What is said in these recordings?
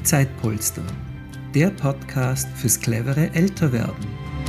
Zeitpolster, der Podcast fürs clevere Älterwerden.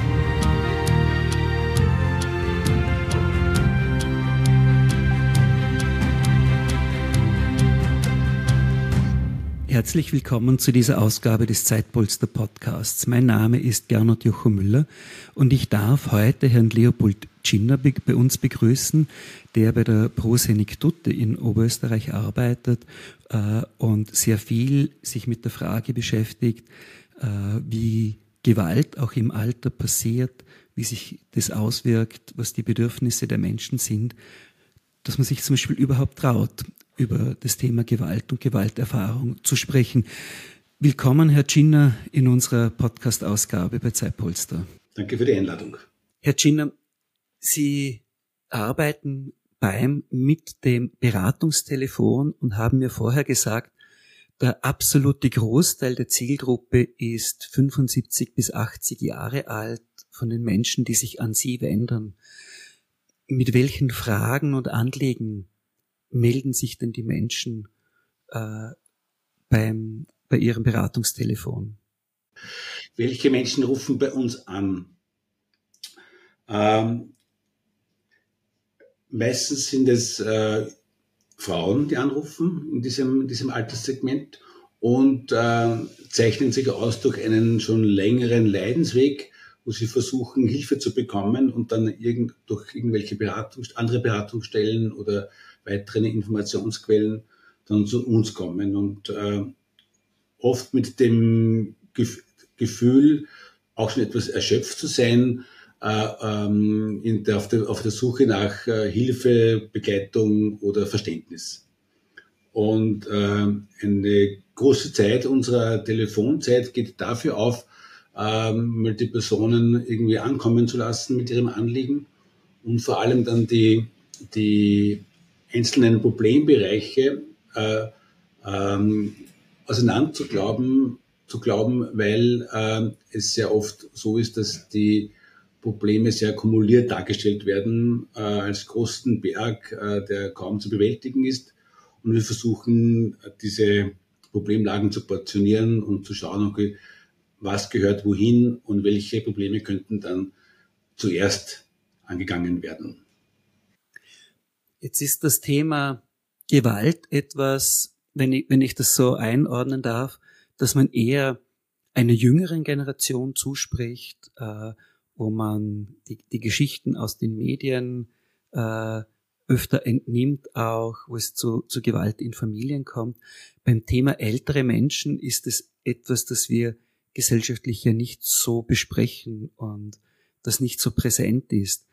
Herzlich willkommen zu dieser Ausgabe des Zeitpolster Podcasts. Mein Name ist Gernot Jocho Müller und ich darf heute Herrn Leopold Cinner bei uns begrüßen, der bei der Pro Senectute in Oberösterreich arbeitet und sehr viel sich mit der Frage beschäftigt, wie Gewalt auch im Alter passiert, wie sich das auswirkt, was die Bedürfnisse der Menschen sind, dass man sich zum Beispiel überhaupt traut, über das Thema Gewalt und Gewalterfahrung zu sprechen. Willkommen, Herr Cinner, in unserer Podcast-Ausgabe bei Zeitpolster. Danke für die Einladung. Herr Cinner, Sie arbeiten mit dem Beratungstelefon und haben mir vorher gesagt, der absolute Großteil der Zielgruppe ist 75 bis 80 Jahre alt von den Menschen, die sich an Sie wenden. Mit welchen Fragen und Anliegen melden sich denn die Menschen bei ihrem Beratungstelefon? Welche Menschen rufen bei uns an? Meistens sind es Frauen, die anrufen in diesem Alterssegment und zeichnen sich aus durch einen schon längeren Leidensweg, wo sie versuchen, Hilfe zu bekommen und dann durch irgendwelche andere Beratungsstellen oder weitere Informationsquellen dann zu uns kommen und oft mit dem Gefühl, auch schon etwas erschöpft zu sein, auf der Suche nach Hilfe, Begleitung oder Verständnis. Und eine große Zeit unserer Telefonzeit geht dafür auf, mal die Personen irgendwie ankommen zu lassen mit ihrem Anliegen und vor allem dann die einzelnen Problembereiche auseinander zu glauben, weil es sehr oft so ist, dass die Probleme sehr kumuliert dargestellt werden als großen Berg, der kaum zu bewältigen ist. Und wir versuchen, diese Problemlagen zu portionieren und zu schauen, okay, was gehört wohin und welche Probleme könnten dann zuerst angegangen werden. Jetzt ist das Thema Gewalt etwas, wenn ich das so einordnen darf, dass man eher einer jüngeren Generation zuspricht, wo man die Geschichten aus den Medien öfter entnimmt, auch wo es zu Gewalt in Familien kommt. Beim Thema ältere Menschen ist es etwas, das wir gesellschaftlich ja nicht so besprechen und das nicht so präsent ist.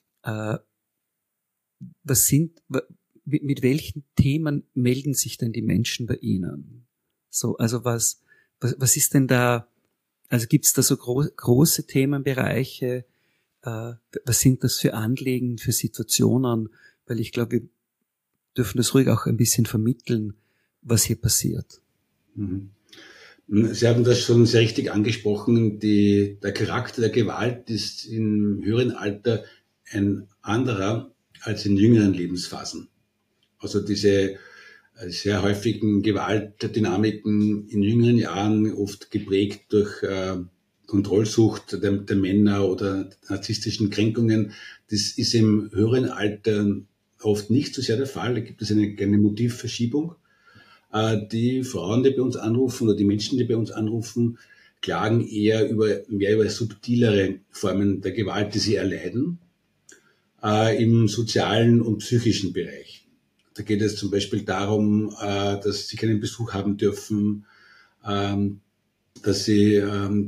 Mit welchen Themen melden sich denn die Menschen bei Ihnen? So, also was ist denn da, also gibt's da so große Themenbereiche? Was sind das für Anliegen, für Situationen? Weil ich glaube, wir dürfen das ruhig auch ein bisschen vermitteln, was hier passiert. Mhm. Sie haben das schon sehr richtig angesprochen. Der Charakter der Gewalt ist im höheren Alter ein anderer als in jüngeren Lebensphasen. Also diese sehr häufigen Gewaltdynamiken in jüngeren Jahren, oft geprägt durch Kontrollsucht der Männer oder narzisstischen Kränkungen, das ist im höheren Alter oft nicht so sehr der Fall. Da gibt es eine kleine Motivverschiebung. Die Frauen, die bei uns anrufen, oder die Menschen, die bei uns anrufen, klagen eher mehr über subtilere Formen der Gewalt, die sie erleiden, im sozialen und psychischen Bereich. Da geht es zum Beispiel darum, dass sie keinen Besuch haben dürfen, dass sie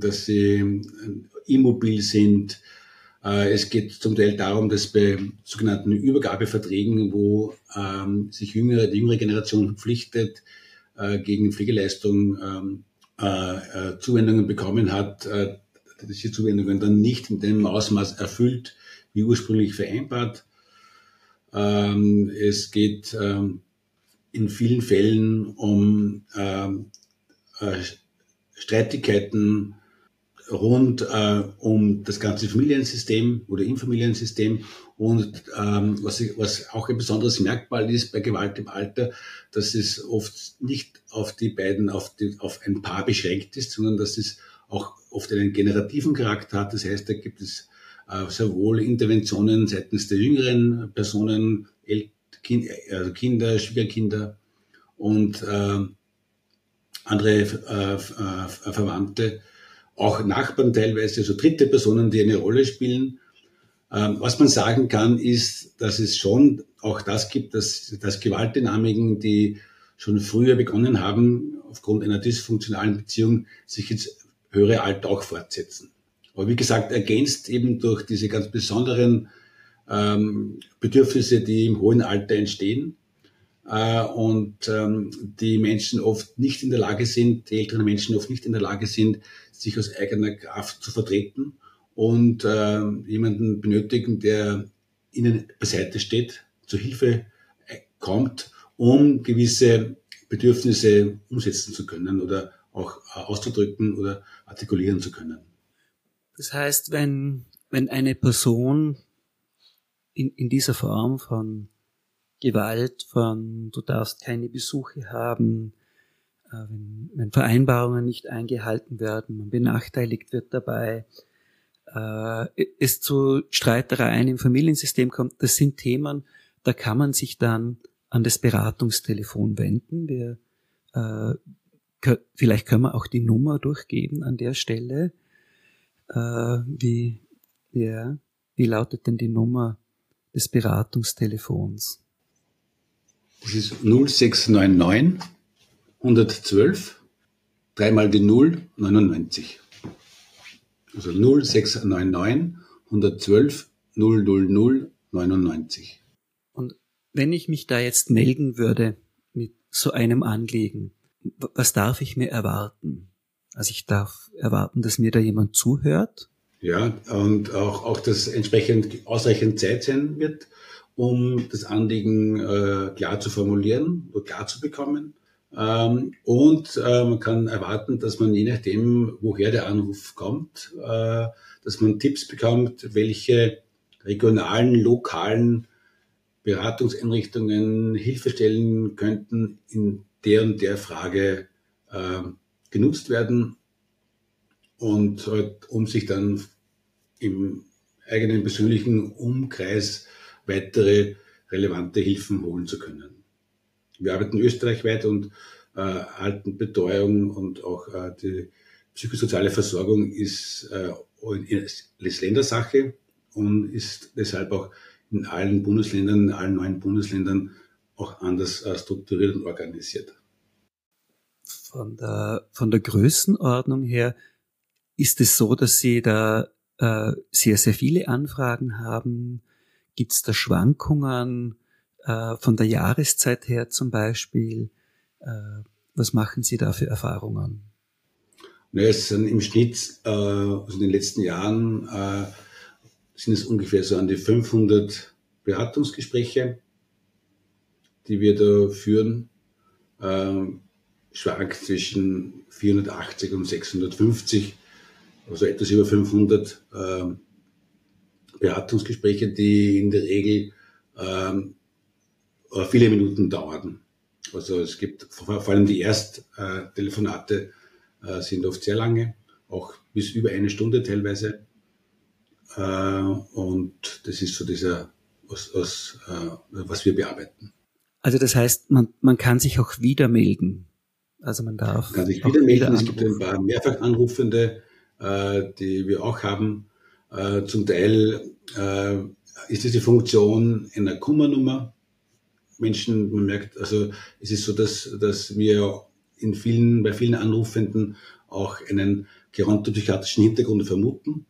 immobil sind. Es geht zum Teil darum, dass bei sogenannten Übergabeverträgen, wo sich die jüngere Generation verpflichtet, gegen Pflegeleistung Zuwendungen bekommen hat, dass die Zuwendungen dann nicht in dem Ausmaß erfüllt, wie ursprünglich vereinbart. Es geht in vielen Fällen um Streitigkeiten rund um das ganze Familiensystem oder im Familiensystem. Und was auch ein besonderes Merkmal ist bei Gewalt im Alter, dass es oft nicht auf die beiden, auf ein Paar beschränkt ist, sondern dass es auch oft einen generativen Charakter hat. Das heißt, da gibt es sehr wohl Interventionen seitens der jüngeren Personen, also Kinder, Schwiegerkinder und andere Verwandte, auch Nachbarn teilweise, also dritte Personen, die eine Rolle spielen. Was man sagen kann, ist, dass es schon auch das gibt, dass Gewaltdynamiken, die schon früher begonnen haben, aufgrund einer dysfunktionalen Beziehung, sich ins höhere Alter auch fortsetzen. Aber wie gesagt, ergänzt eben durch diese ganz besonderen Bedürfnisse, die im hohen Alter entstehen. Und die Menschen oft nicht in der Lage sind, die älteren Menschen oft nicht in der Lage sind, sich aus eigener Kraft zu vertreten und jemanden benötigen, der ihnen beiseite steht, zur Hilfe kommt, um gewisse Bedürfnisse umsetzen zu können oder auch auszudrücken oder artikulieren zu können. Das heißt, wenn eine Person in dieser Form von Gewalt, von du darfst keine Besuche haben, wenn Vereinbarungen nicht eingehalten werden, man benachteiligt wird dabei, es zu Streitereien im Familiensystem kommt, das sind Themen, da kann man sich dann an das Beratungstelefon wenden. Vielleicht können wir auch die Nummer durchgeben an der Stelle. Wie lautet denn die Nummer des Beratungstelefons? Das ist 0699 112, dreimal die 0, 99. Also 0699 112 000 99. Und wenn ich mich da jetzt melden würde mit so einem Anliegen, was darf ich mir erwarten? Also ich darf erwarten, dass mir da jemand zuhört. Ja, und auch dass entsprechend ausreichend Zeit sein wird, um das Anliegen klar zu formulieren oder klar zu bekommen. Und man kann erwarten, dass man je nachdem, woher der Anruf kommt, dass man Tipps bekommt, welche regionalen, lokalen Beratungseinrichtungen Hilfestellen könnten in der und der Frage genutzt werden und um sich dann im eigenen persönlichen Umkreis weitere relevante Hilfen holen zu können. Wir arbeiten österreichweit und Altenbetreuung und auch die psychosoziale Versorgung ist Ländersache und ist deshalb auch in allen Bundesländern, in allen 9 Bundesländern auch anders strukturiert und organisiert. Von der Größenordnung her ist es so, dass Sie da sehr, sehr viele Anfragen haben. Gibt es da Schwankungen von der Jahreszeit her zum Beispiel? Was machen Sie da für Erfahrungen? Ja, es sind im Schnitt, also in den letzten Jahren, sind es ungefähr so an die 500 Beratungsgespräche, die wir da führen. Schwankt zwischen 480 und 650, also etwas über 500 Beratungsgespräche, die in der Regel viele Minuten dauern. Also es gibt vor allem die Ersttelefonate sind oft sehr lange, auch bis über 1 Stunde teilweise. Und das ist so was wir bearbeiten. Also das heißt, man kann sich auch wieder melden. Also man kann sich wieder melden. Es gibt ein paar Mehrfachanrufende, die wir auch haben. Zum Teil ist diese Funktion einer Kummernummer. Menschen, man merkt, also es ist so, dass wir bei vielen Anrufenden auch einen gerontopsychiatrischen Hintergrund vermuten.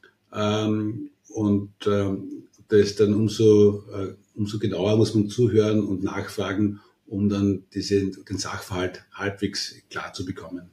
Da ist dann umso genauer muss man zuhören und nachfragen, um dann den Sachverhalt halbwegs klar zu bekommen.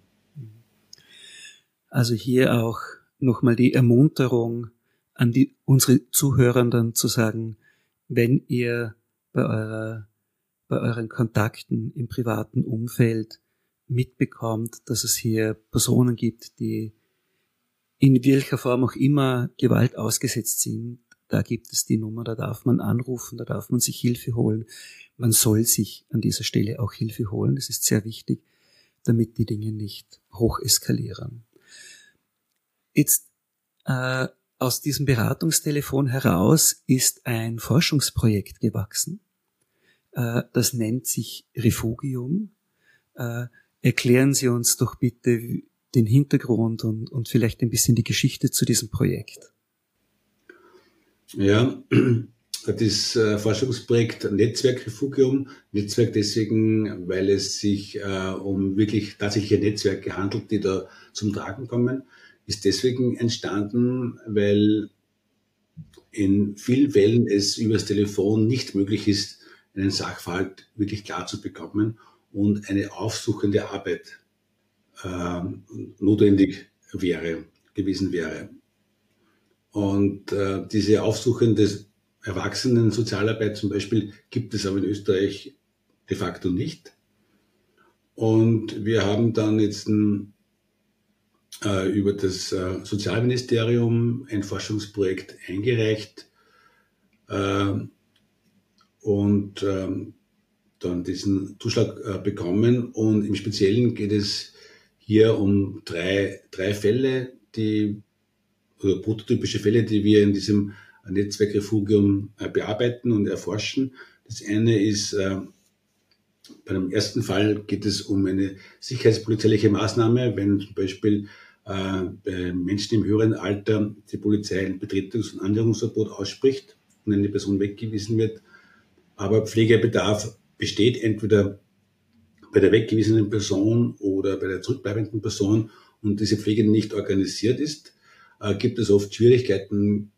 Also hier auch nochmal die Ermunterung an unsere Zuhörenden zu sagen, wenn ihr bei euren Kontakten im privaten Umfeld mitbekommt, dass es hier Personen gibt, die in welcher Form auch immer Gewalt ausgesetzt sind, da gibt es die Nummer, da darf man anrufen, da darf man sich Hilfe holen. Man soll sich an dieser Stelle auch Hilfe holen, das ist sehr wichtig, damit die Dinge nicht hoch eskalieren. Jetzt aus diesem Beratungstelefon heraus ist ein Forschungsprojekt gewachsen. Das nennt sich Refugium. Erklären Sie uns doch bitte den Hintergrund und vielleicht ein bisschen die Geschichte zu diesem Projekt. Ja, das Forschungsprojekt Netzwerk Refugium, Netzwerk deswegen, weil es sich um wirklich tatsächliche Netzwerke handelt, die da zum Tragen kommen, ist deswegen entstanden, weil in vielen Fällen es übers Telefon nicht möglich ist, einen Sachverhalt wirklich klar zu bekommen und eine aufsuchende Arbeit notwendig gewesen wäre. Und diese aufsuchende Erwachsenen-Sozialarbeit zum Beispiel gibt es aber in Österreich de facto nicht. Und wir haben dann jetzt über das Sozialministerium ein Forschungsprojekt eingereicht und dann diesen Zuschlag bekommen. Und im Speziellen geht es hier um drei Fälle, oder prototypische Fälle, die wir in diesem Netzwerk Refugium bearbeiten und erforschen. Das eine ist, bei dem ersten Fall geht es um eine sicherheitspolizeiliche Maßnahme, wenn zum Beispiel bei Menschen im höheren Alter die Polizei ein Betretungs- und Annäherungsverbot ausspricht und eine Person weggewiesen wird, aber Pflegebedarf besteht entweder bei der weggewiesenen Person oder bei der zurückbleibenden Person und diese Pflege nicht organisiert ist, gibt es oft Schwierigkeiten,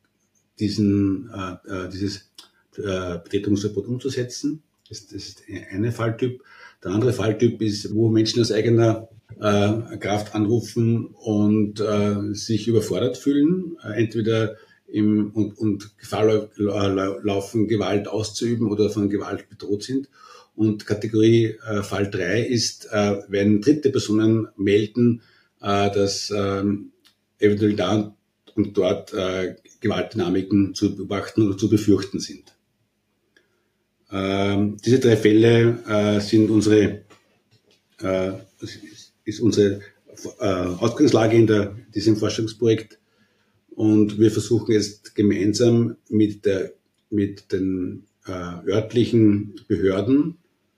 dieses Betretungsverbot umzusetzen. Das ist eine Falltyp. Der andere Falltyp ist, wo Menschen aus eigener Kraft anrufen und sich überfordert fühlen, entweder und Gefahr laufen, Gewalt auszuüben oder von Gewalt bedroht sind. Und Kategorie Fall 3 ist, wenn dritte Personen melden, dass eventuell da und dort Gewaltdynamiken zu beobachten oder zu befürchten sind. Diese drei Fälle sind unsere Ausgangslage in diesem Forschungsprojekt und wir versuchen jetzt gemeinsam mit den örtlichen Behörden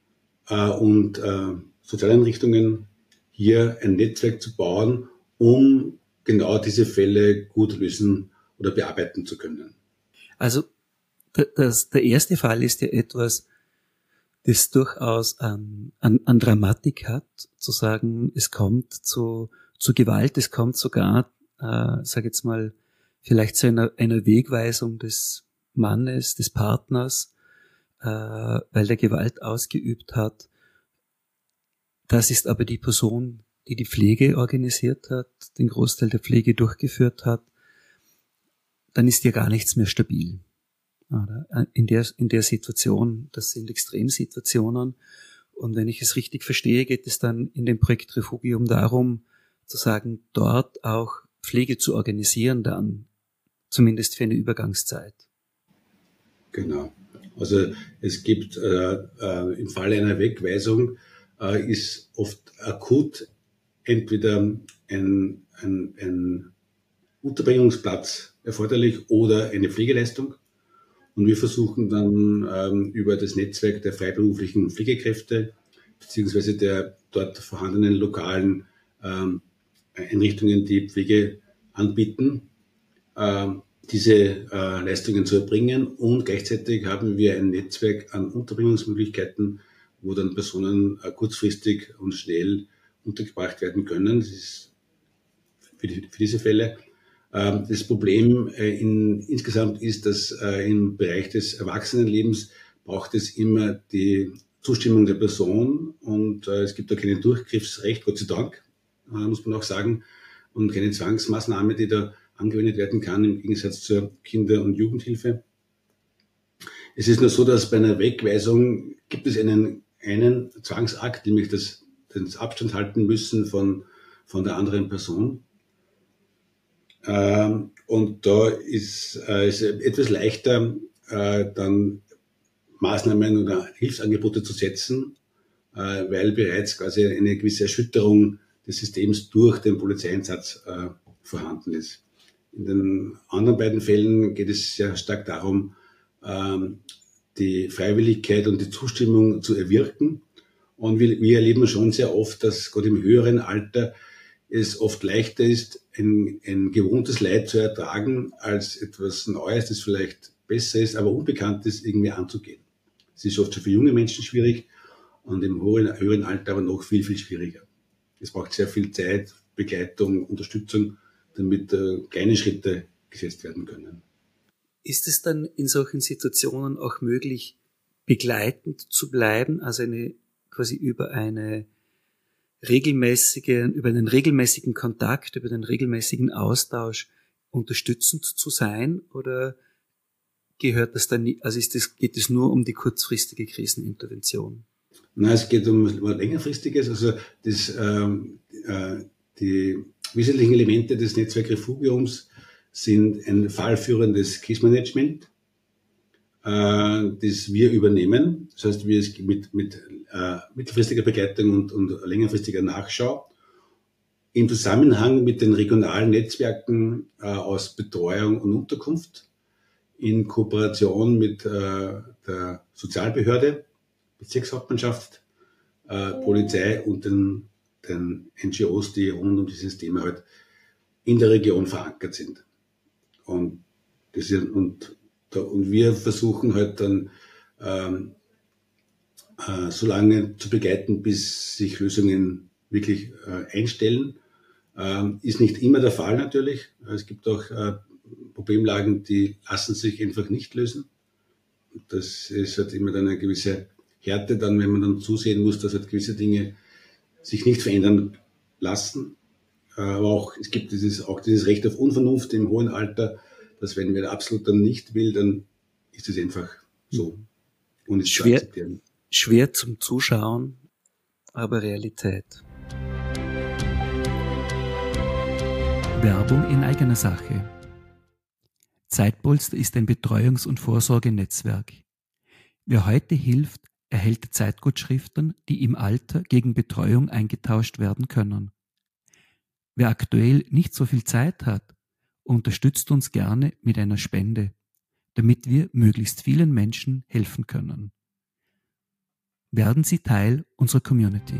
und Sozialeinrichtungen hier ein Netzwerk zu bauen, um genau diese Fälle gut lösen oder bearbeiten zu können. Also der erste Fall ist ja etwas, das durchaus an Dramatik hat, zu sagen, es kommt zu Gewalt, es kommt sogar, sag jetzt mal, vielleicht zu einer Wegweisung des Mannes, des Partners, weil der Gewalt ausgeübt hat. Das ist aber die Person, die die Pflege organisiert hat, den Großteil der Pflege durchgeführt hat. Dann ist ja gar nichts mehr stabil. In der Situation, das sind Extremsituationen. Und wenn ich es richtig verstehe, geht es dann in dem Projekt Refugium darum, zu sagen, dort auch Pflege zu organisieren dann, zumindest für eine Übergangszeit. Genau. Also es gibt im Falle einer Wegweisung ist oft akut entweder ein Unterbringungsplatz erforderlich oder eine Pflegeleistung. Und wir versuchen dann über das Netzwerk der freiberuflichen Pflegekräfte beziehungsweise der dort vorhandenen lokalen Einrichtungen, die Pflege anbieten, diese Leistungen zu erbringen. Und gleichzeitig haben wir ein Netzwerk an Unterbringungsmöglichkeiten, wo dann Personen kurzfristig und schnell untergebracht werden können. Das ist für diese Fälle. Das Problem insgesamt ist, dass im Bereich des Erwachsenenlebens braucht es immer die Zustimmung der Person und es gibt da kein Durchgriffsrecht, Gott sei Dank, muss man auch sagen, und keine Zwangsmaßnahme, die da angewendet werden kann, im Gegensatz zur Kinder- und Jugendhilfe. Es ist nur so, dass bei einer Wegweisung gibt es einen Zwangsakt, nämlich den Abstand halten müssen von der anderen Person. Und da ist es etwas leichter, dann Maßnahmen oder Hilfsangebote zu setzen, weil bereits quasi eine gewisse Erschütterung des Systems durch den Polizeieinsatz vorhanden ist. In den anderen beiden Fällen geht es sehr stark darum, die Freiwilligkeit und die Zustimmung zu erwirken. Und wir erleben schon sehr oft, dass gerade im höheren Alter es oft leichter ist, ein gewohntes Leid zu ertragen, als etwas Neues, das vielleicht besser ist, aber unbekannt ist, irgendwie anzugehen. Es ist oft schon für junge Menschen schwierig und im höheren Alter aber noch viel, viel schwieriger. Es braucht sehr viel Zeit, Begleitung, Unterstützung, damit kleine Schritte gesetzt werden können. Ist es dann in solchen Situationen auch möglich, begleitend zu bleiben, also quasi über einen regelmäßigen Kontakt, über den regelmäßigen Austausch unterstützend zu sein, oder gehört das dann nicht, also geht es nur um die kurzfristige Krisenintervention? Nein, es geht um längerfristiges, also die wesentlichen Elemente des Netzwerk Refugiums sind ein fallführendes Krisenmanagement, das wir übernehmen. Das heißt, wir mit mittelfristiger Begleitung und längerfristiger Nachschau im Zusammenhang mit den regionalen Netzwerken aus Betreuung und Unterkunft, in Kooperation mit der Sozialbehörde, Bezirkshauptmannschaft, Polizei und den NGOs, die rund um dieses Thema halt in der Region verankert sind. Und wir versuchen halt dann so lange zu begleiten, bis sich Lösungen wirklich einstellen. Ist nicht immer der Fall natürlich. Es gibt auch Problemlagen, die lassen sich einfach nicht lösen. Das ist halt immer dann eine gewisse Härte, dann, wenn man dann zusehen muss, dass halt gewisse Dinge sich nicht verändern lassen. Aber auch, es gibt dieses Recht auf Unvernunft im hohen Alter, dass wenn wer absolut dann nicht will, dann ist es einfach so. Und ist zu akzeptieren. Schwer zum Zuschauen, aber Realität. Werbung in eigener Sache. Zeitpolster ist ein Betreuungs- und Vorsorgenetzwerk. Wer heute hilft, erhält Zeitgutschriften, die im Alter gegen Betreuung eingetauscht werden können. Wer aktuell nicht so viel Zeit hat, unterstützt uns gerne mit einer Spende, damit wir möglichst vielen Menschen helfen können. Werden Sie Teil unserer Community.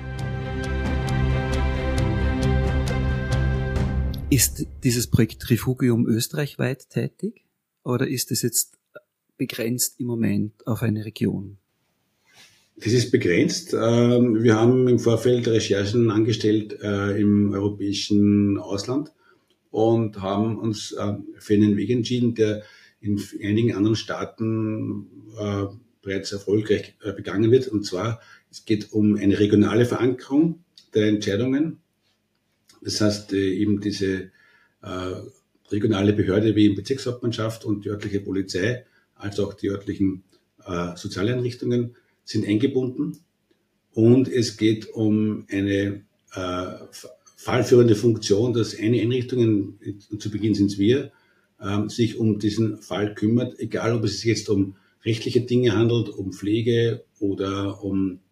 Ist dieses Projekt Refugium österreichweit tätig oder ist es jetzt begrenzt im Moment auf eine Region? Das ist begrenzt. Wir haben im Vorfeld Recherchen angestellt im europäischen Ausland und haben uns für einen Weg entschieden, der in einigen anderen Staaten bereits erfolgreich begangen wird. Und zwar, es geht um eine regionale Verankerung der Entscheidungen. Das heißt, eben diese regionale Behörde wie Bezirkshauptmannschaft und die örtliche Polizei, als auch die örtlichen Sozialeinrichtungen sind eingebunden. Und es geht um eine fallführende Funktion, dass eine Einrichtung, zu Beginn sind es wir, sich um diesen Fall kümmert, egal ob es sich jetzt um rechtliche Dinge handelt, um Pflege oder um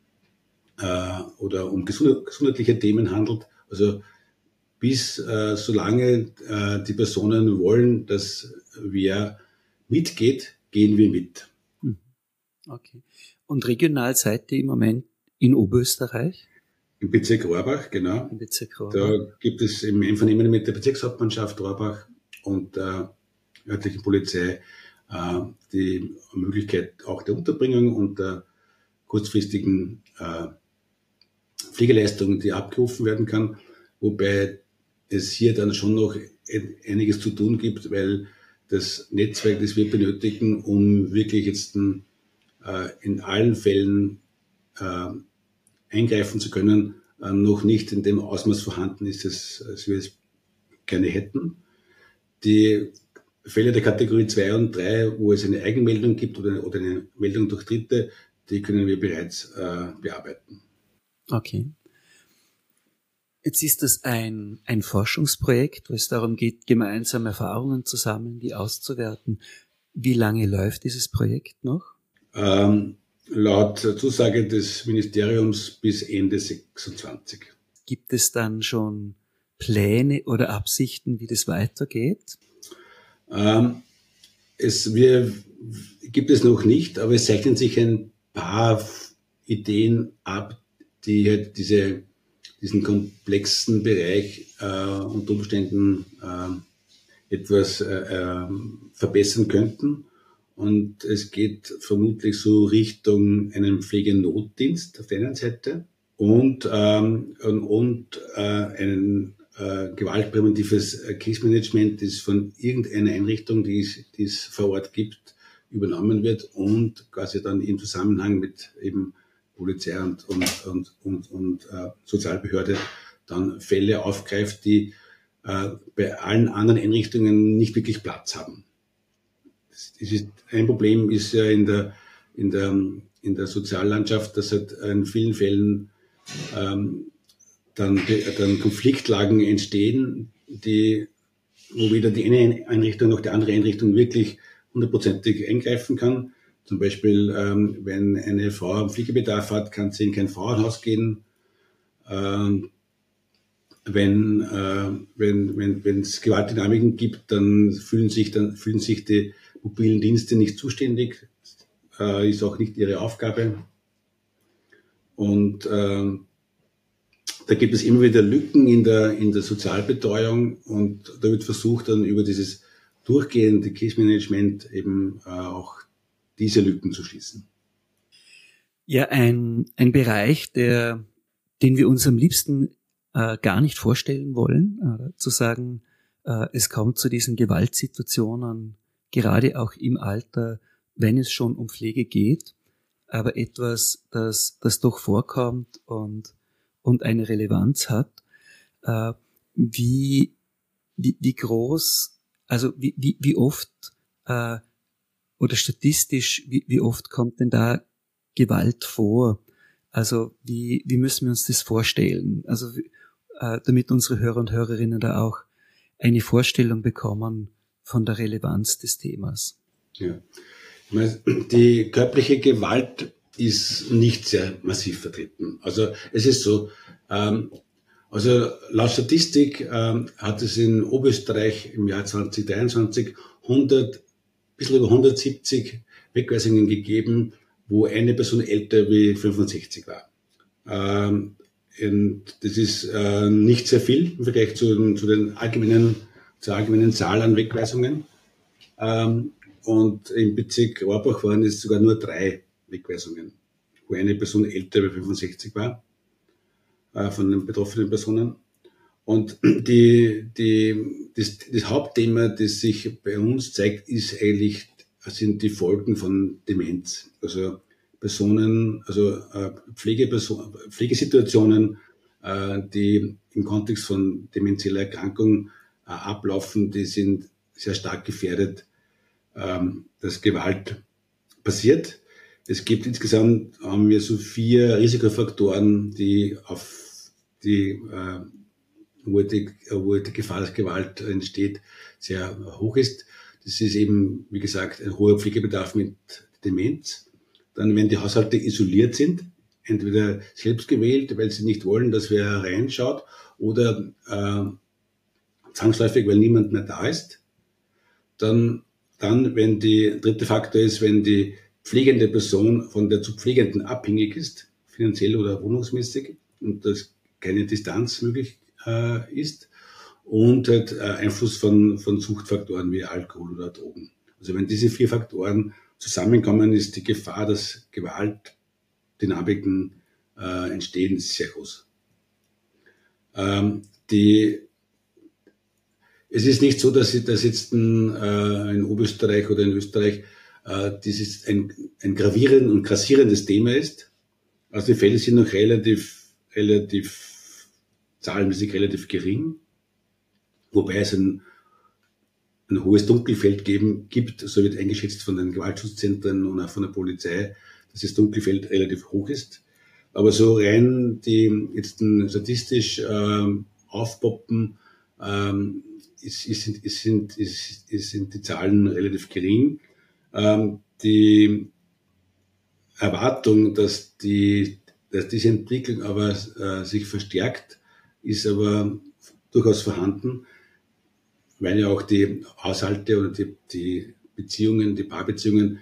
gesundheitliche Themen handelt. Also bis solange die Personen wollen, dass wer mitgeht, gehen wir mit. Okay. Und regional seid ihr im Moment in Oberösterreich? Im Bezirk Rohrbach, genau. Im Bezirk Rohrbach. Da gibt es im Einvernehmen mit der Bezirkshauptmannschaft Rohrbach und der örtlichen Polizei die Möglichkeit auch der Unterbringung und der kurzfristigen Pflegeleistung, die abgerufen werden kann, wobei es hier dann schon noch einiges zu tun gibt, weil das Netzwerk, das wir benötigen, um wirklich jetzt in allen Fällen eingreifen zu können, noch nicht in dem Ausmaß vorhanden ist, als wir es gerne hätten. Die Fälle der Kategorie 2 und 3, wo es eine Eigenmeldung gibt oder eine Meldung durch Dritte, die können wir bereits bearbeiten. Okay. Jetzt ist das ein Forschungsprojekt, wo es darum geht, gemeinsam Erfahrungen zu sammeln, die auszuwerten. Wie lange läuft dieses Projekt noch? Laut Zusage des Ministeriums bis Ende 26. Gibt es dann schon Pläne oder Absichten, wie das weitergeht? Gibt es noch nicht, aber es zeichnen sich ein paar Ideen ab, die halt diesen komplexen Bereich unter Umständen etwas verbessern könnten. Und es geht vermutlich so Richtung einen Pflegenotdienst auf der einen Seite und ein gewaltpräventives Case-Management, das von irgendeiner Einrichtung, die es vor Ort gibt, übernommen wird und quasi dann im Zusammenhang mit eben Polizei und Sozialbehörde dann Fälle aufgreift, die bei allen anderen Einrichtungen nicht wirklich Platz haben. Ein Problem ist ja in der Soziallandschaft, dass halt in vielen Fällen dann Konfliktlagen entstehen, wo weder die eine Einrichtung noch die andere Einrichtung wirklich hundertprozentig eingreifen kann. Zum Beispiel, wenn eine Frau einen Pflegebedarf hat, kann sie in kein Frauenhaus gehen. Wenn es Gewaltdynamiken gibt, dann fühlen sich die mobilen Dienste nicht zuständig, ist auch nicht ihre Aufgabe. Und da gibt es immer wieder Lücken in der Sozialbetreuung und da wird versucht, dann über dieses durchgehende Case-Management eben auch diese Lücken zu schließen. Ja, ein Bereich, den wir uns am liebsten gar nicht vorstellen wollen, zu sagen, es kommt zu diesen Gewaltsituationen, gerade auch im Alter, wenn es schon um Pflege geht, aber etwas, das doch vorkommt und eine Relevanz hat. Wie groß, also wie oft oder statistisch, wie oft kommt denn da Gewalt vor? Also wie müssen wir uns das vorstellen? Also damit unsere Hörer und Hörerinnen da auch eine Vorstellung bekommen von der Relevanz des Themas. Ja. Die körperliche Gewalt ist nicht sehr massiv vertreten. Also es ist so, also laut Statistik hat es in Oberösterreich im Jahr 2023 bisschen über 170 Wegweisungen gegeben, wo eine Person älter wie 65 war. Und das ist nicht sehr viel im Vergleich zur allgemeinen Zahl an Wegweisungen. Und im Bezirk Rohrbach waren es sogar nur 3 Wegweisungen, wo eine Person älter wie 65 war, von den betroffenen Personen. Und das Hauptthema, das sich bei uns zeigt, sind die Folgen von Demenz. Also Pflegesituationen, die im Kontext von demenzieller Erkrankung ablaufen, die sind sehr stark gefährdet, dass Gewalt passiert. Es gibt insgesamt, haben wir so 4 Risikofaktoren, wo die Gefahr, dass Gewalt entsteht, sehr hoch ist. Das ist eben, wie gesagt, ein hoher Pflegebedarf mit Demenz. Dann, wenn die Haushalte isoliert sind, entweder selbst gewählt, weil sie nicht wollen, dass wer reinschaut, oder zwangsläufig, weil niemand mehr da ist. Dann, wenn dritte Faktor ist, wenn die pflegende Person von der zu Pflegenden abhängig ist, finanziell oder wohnungsmäßig, und das keine Distanz möglich ist, und halt Einfluss von Suchtfaktoren wie Alkohol oder Drogen. Also wenn diese 4 Faktoren zusammenkommen, ist die Gefahr, dass Gewaltdynamiken entstehen, sehr groß. Es ist nicht so, dass jetzt in Oberösterreich oder in Österreich dieses ein gravierendes und grassierendes Thema ist. Also die Fälle sind noch relativ zahlenmäßig relativ gering, wobei es ein hohes Dunkelfeld gibt, so wird eingeschätzt von den Gewaltschutzzentren und auch von der Polizei, dass das Dunkelfeld relativ hoch ist. Aber so rein die jetzt statistisch aufpoppen, sind die Zahlen relativ gering. Die Erwartung, dass diese Entwicklung aber sich verstärkt, ist aber durchaus vorhanden, weil ja auch die Haushalte oder die Beziehungen, die Paarbeziehungen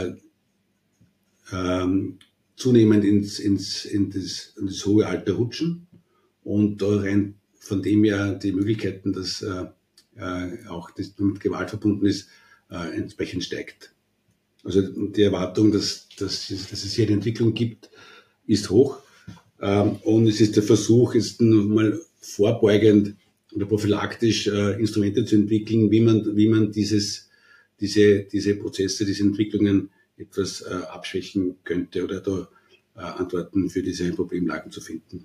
zunehmend in das hohe Alter rutschen und rein von dem ja die Möglichkeiten, dass auch das mit Gewalt verbunden ist, entsprechend steigt. Also die Erwartung, dass es hier eine Entwicklung gibt, ist hoch. Und es ist der Versuch, jetzt mal vorbeugend oder prophylaktisch Instrumente zu entwickeln, wie man diese Prozesse, diese Entwicklungen etwas abschwächen könnte oder da Antworten für diese Problemlagen zu finden.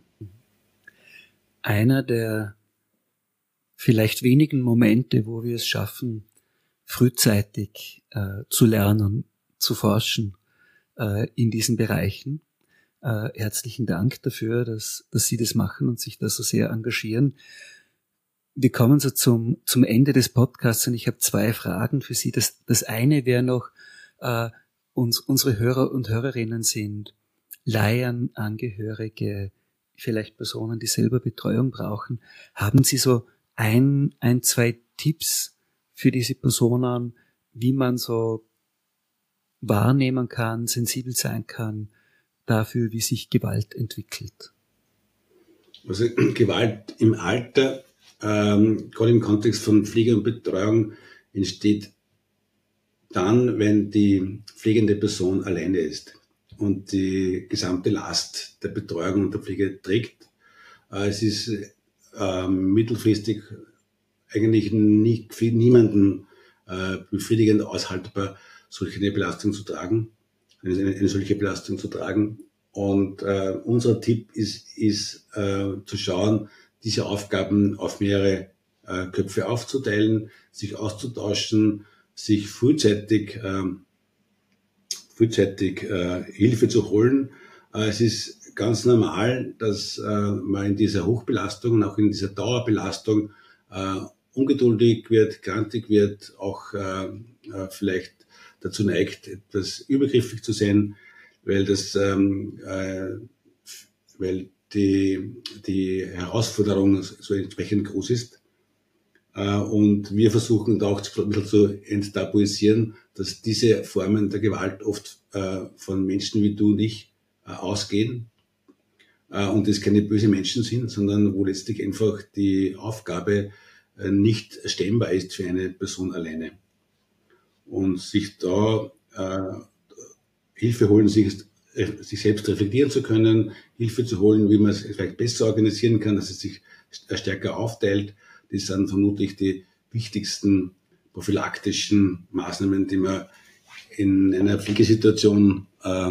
Einer der vielleicht wenigen Momente, wo wir es schaffen, frühzeitig zu lernen, zu forschen in diesen Bereichen. Herzlichen Dank dafür, dass Sie das machen und sich da so sehr engagieren. Wir kommen so zum Ende des Podcasts und ich habe 2 Fragen für Sie. Das eine wäre noch, unsere Hörer und Hörerinnen sind Laien, Angehörige, vielleicht Personen, die selber Betreuung brauchen. Haben Sie so 2 Tipps für diese Personen, wie man so wahrnehmen kann, sensibel sein kann dafür, wie sich Gewalt entwickelt? Also Gewalt im Alter, gerade im Kontext von Pflege und Betreuung, entsteht dann, wenn die pflegende Person alleine ist und die gesamte Last der Betreuung und der Pflege trägt. Es ist mittelfristig eigentlich nicht für niemanden befriedigend aushaltbar, eine solche Belastung zu tragen. Und unser Tipp ist zu schauen, diese Aufgaben auf mehrere Köpfe aufzuteilen, sich auszutauschen, sich frühzeitig Hilfe zu holen. Es ist ganz normal, dass man in dieser Hochbelastung und auch in dieser Dauerbelastung ungeduldig wird, grantig wird, auch vielleicht dazu neigt, etwas übergriffig zu sein, weil die Herausforderung so entsprechend groß ist. Und wir versuchen da auch ein bisschen zu enttabuisieren, dass diese Formen der Gewalt oft von Menschen wie du und ich ausgehen und es keine bösen Menschen sind, sondern wo letztlich einfach die Aufgabe nicht stemmbar ist für eine Person alleine. Und sich da Hilfe holen, sich selbst reflektieren zu können, Hilfe zu holen, wie man es vielleicht besser organisieren kann, dass es sich stärker aufteilt. Das sind vermutlich die wichtigsten prophylaktischen Maßnahmen, die man in einer Pflegesituation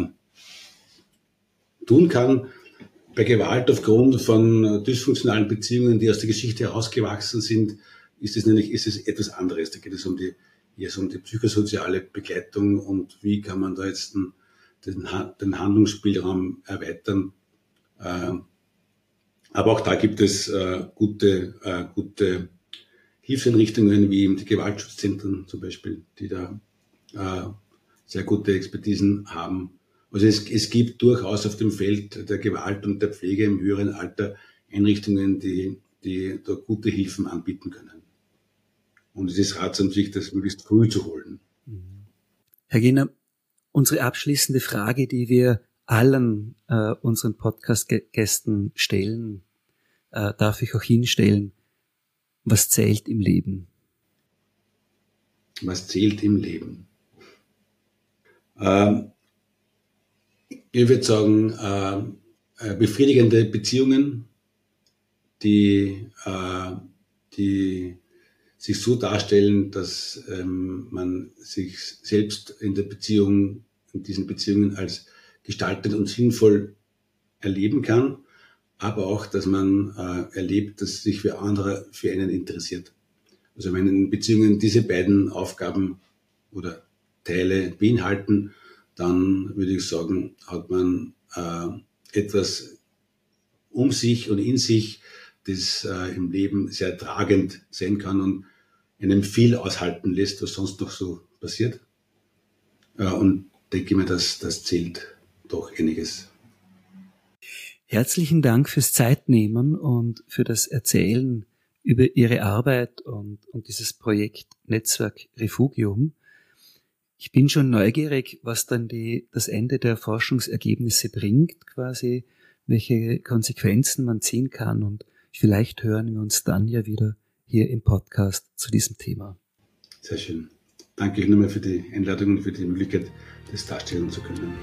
tun kann. Bei Gewalt aufgrund von dysfunktionalen Beziehungen, die aus der Geschichte herausgewachsen sind, ist es etwas anderes. Da geht es um die psychosoziale Begleitung und wie kann man da jetzt den Handlungsspielraum erweitern. Aber auch da gibt es gute Hilfseinrichtungen wie die Gewaltschutzzentren zum Beispiel, die da sehr gute Expertisen haben. Also es gibt durchaus auf dem Feld der Gewalt und der Pflege im höheren Alter Einrichtungen, die da gute Hilfen anbieten können. Und es ist ratsam, sich das möglichst früh zu holen. Herr Gehner, unsere abschließende Frage, die wir allen unseren Podcast-Gästen stellen, darf ich auch hinstellen. Was zählt im Leben? Was zählt im Leben? Ich würde sagen, befriedigende Beziehungen, die sich so darstellen, dass man sich selbst in diesen Beziehungen als gestaltet und sinnvoll erleben kann, aber auch, dass man erlebt, dass sich für andere für einen interessiert. Also wenn in Beziehungen diese beiden Aufgaben oder Teile beinhalten, dann würde ich sagen, hat man etwas um sich und in sich, das im Leben sehr tragend sein kann und einem viel aushalten lässt, was sonst noch so passiert. Und denke mir, das zählt doch einiges. Herzlichen Dank fürs Zeitnehmen und für das Erzählen über Ihre Arbeit und dieses Projekt Netzwerk Refugium. Ich bin schon neugierig, was dann das Ende der Forschungsergebnisse bringt, quasi, welche Konsequenzen man ziehen kann, und vielleicht hören wir uns dann ja wieder hier im Podcast zu diesem Thema. Sehr schön. Danke Ihnen nochmal für die Einladung und für die Möglichkeit, das darstellen zu können.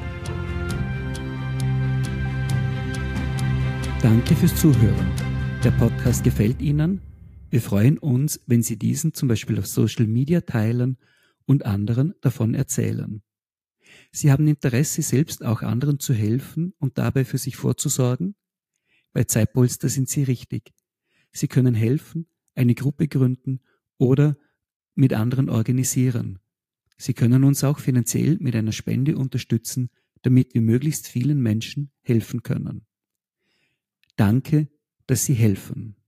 Danke fürs Zuhören. Der Podcast gefällt Ihnen? Wir freuen uns, wenn Sie diesen zum Beispiel auf Social Media teilen und anderen davon erzählen. Sie haben Interesse, selbst auch anderen zu helfen und dabei für sich vorzusorgen? Bei Zeitpolster sind Sie richtig. Sie können helfen, eine Gruppe gründen oder mit anderen organisieren. Sie können uns auch finanziell mit einer Spende unterstützen, damit wir möglichst vielen Menschen helfen können. Danke, dass Sie helfen.